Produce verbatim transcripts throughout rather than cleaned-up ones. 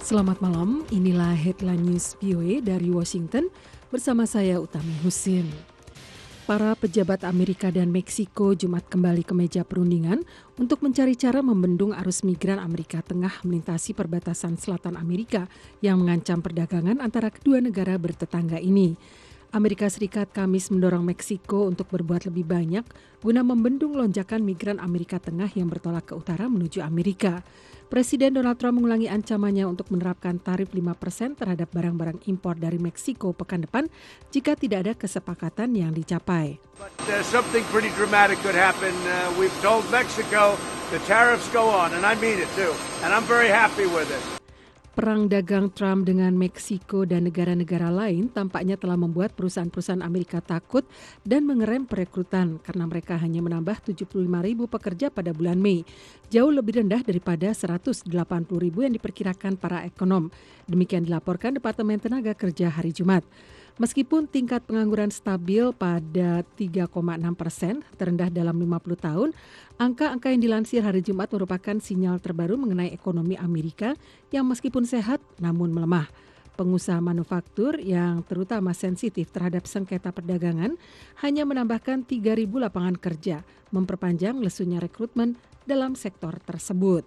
Selamat malam, inilah Headline News V O A dari Washington bersama saya Utami Husin. Para pejabat Amerika dan Meksiko Jumat kembali ke meja perundingan untuk mencari cara membendung arus migran Amerika Tengah melintasi perbatasan selatan Amerika yang mengancam perdagangan antara kedua negara bertetangga ini. Amerika Serikat Kamis mendorong Meksiko untuk berbuat lebih banyak guna membendung lonjakan migran Amerika Tengah yang bertolak ke utara menuju Amerika. Presiden Donald Trump mengulangi ancamannya untuk menerapkan tarif lima persen terhadap barang-barang impor dari Meksiko pekan depan jika tidak ada kesepakatan yang dicapai. But uh, something pretty dramatic could happen. Uh, we've told Mexico the tariffs go on, and I mean it too. And I'm very happy with it. Perang dagang Trump dengan Meksiko dan negara-negara lain tampaknya telah membuat perusahaan-perusahaan Amerika takut dan mengerem perekrutan karena mereka hanya menambah tujuh puluh lima ribu pekerja pada bulan Mei, jauh lebih rendah daripada seratus delapan puluh ribu yang diperkirakan para ekonom. Demikian dilaporkan Departemen Tenaga Kerja hari Jumat. Meskipun tingkat pengangguran stabil pada tiga koma enam persen, terendah dalam lima puluh tahun, angka-angka yang dilansir hari Jumat merupakan sinyal terbaru mengenai ekonomi Amerika yang meskipun sehat namun melemah. Pengusaha manufaktur yang terutama sensitif terhadap sengketa perdagangan hanya menambahkan tiga ribu lapangan kerja, memperpanjang lesunya rekrutmen dalam sektor tersebut.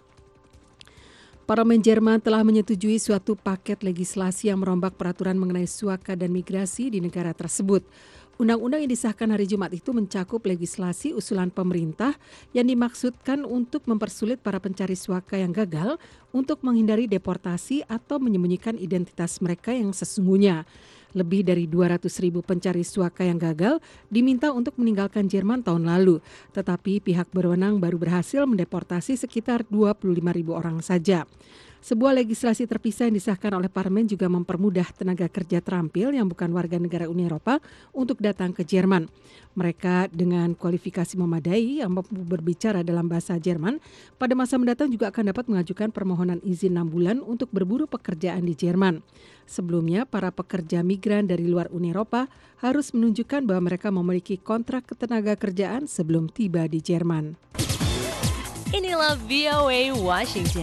Parlemen Jerman telah menyetujui suatu paket legislasi yang merombak peraturan mengenai suaka dan migrasi di negara tersebut. Undang-undang yang disahkan hari Jumat itu mencakup legislasi usulan pemerintah yang dimaksudkan untuk mempersulit para pencari suaka yang gagal untuk menghindari deportasi atau menyembunyikan identitas mereka yang sesungguhnya. Lebih dari dua ratus ribu pencari suaka yang gagal diminta untuk meninggalkan Jerman tahun lalu, tetapi pihak berwenang baru berhasil mendeportasi sekitar dua puluh lima ribu orang saja. Sebuah legislasi terpisah yang disahkan oleh parlemen juga mempermudah tenaga kerja terampil yang bukan warga negara Uni Eropa untuk datang ke Jerman. Mereka dengan kualifikasi memadai yang mampu berbicara dalam bahasa Jerman pada masa mendatang juga akan dapat mengajukan permohonan izin enam bulan untuk berburu pekerjaan di Jerman. Sebelumnya, para pekerja migran dari luar Uni Eropa harus menunjukkan bahwa mereka memiliki kontrak ketenaga kerjaan sebelum tiba di Jerman. Inilah V O A Washington.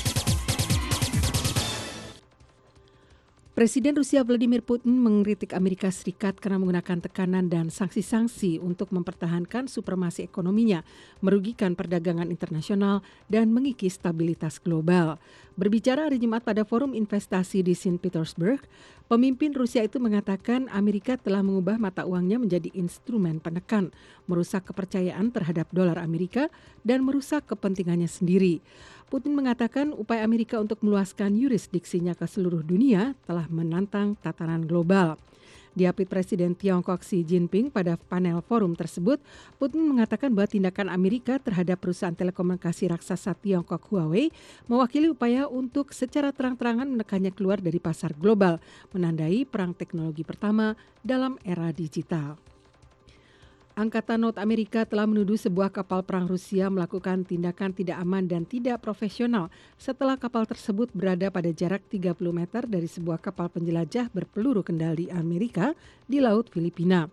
Presiden Rusia Vladimir Putin mengkritik Amerika Serikat karena menggunakan tekanan dan sanksi-sanksi untuk mempertahankan supremasi ekonominya, merugikan perdagangan internasional, dan mengikis stabilitas global. Berbicara hari Jumat pada forum investasi di Saint Petersburg, pemimpin Rusia itu mengatakan Amerika telah mengubah mata uangnya menjadi instrumen penekan, merusak kepercayaan terhadap dolar Amerika, dan merusak kepentingannya sendiri. Putin mengatakan upaya Amerika untuk meluaskan yurisdiksinya ke seluruh dunia telah menantang tatanan global. Diapit Presiden Tiongkok Xi Jinping pada panel forum tersebut, Putin mengatakan bahwa tindakan Amerika terhadap perusahaan telekomunikasi raksasa Tiongkok Huawei mewakili upaya untuk secara terang-terangan menekannya keluar dari pasar global, menandai perang teknologi pertama dalam era digital. Angkatan Laut Amerika telah menuduh sebuah kapal perang Rusia melakukan tindakan tidak aman dan tidak profesional setelah kapal tersebut berada pada jarak tiga puluh meter dari sebuah kapal penjelajah berpeluru kendali Amerika di Laut Filipina.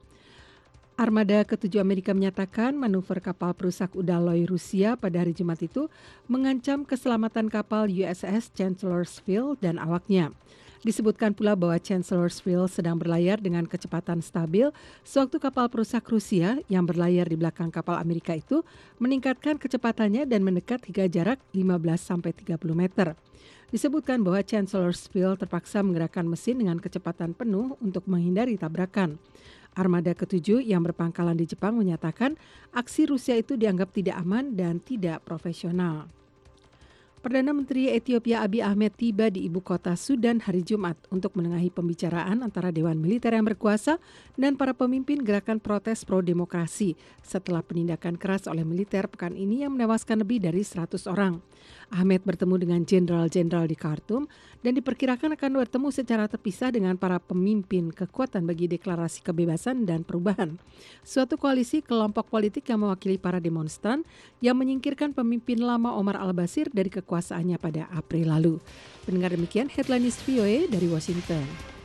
Armada ketujuh Amerika menyatakan manuver kapal perusak Udaloi Rusia pada hari Jumat itu mengancam keselamatan kapal U S S Chancellorsville dan awaknya. Disebutkan pula bahwa Chancellorsville sedang berlayar dengan kecepatan stabil sewaktu kapal perusak Rusia yang berlayar di belakang kapal Amerika itu meningkatkan kecepatannya dan mendekat hingga jarak lima belas sampai tiga puluh meter. Disebutkan bahwa Chancellorsville terpaksa menggerakkan mesin dengan kecepatan penuh untuk menghindari tabrakan. Armada ketujuh yang berpangkalan di Jepang menyatakan aksi Rusia itu dianggap tidak aman dan tidak profesional. Perdana Menteri Ethiopia Abiy Ahmed tiba di ibu kota Sudan hari Jumat untuk menengahi pembicaraan antara Dewan Militer yang berkuasa dan para pemimpin gerakan protes pro-demokrasi setelah penindakan keras oleh militer pekan ini yang menewaskan lebih dari seratus orang. Ahmed bertemu dengan jenderal-jenderal di Khartoum dan diperkirakan akan bertemu secara terpisah dengan para pemimpin kekuatan bagi deklarasi kebebasan dan perubahan. Suatu koalisi kelompok politik yang mewakili para demonstran yang menyingkirkan pemimpin lama Omar al-Bashir dari kekuasaannya pada April lalu. Pendengar demikian Headline News V O A dari Washington.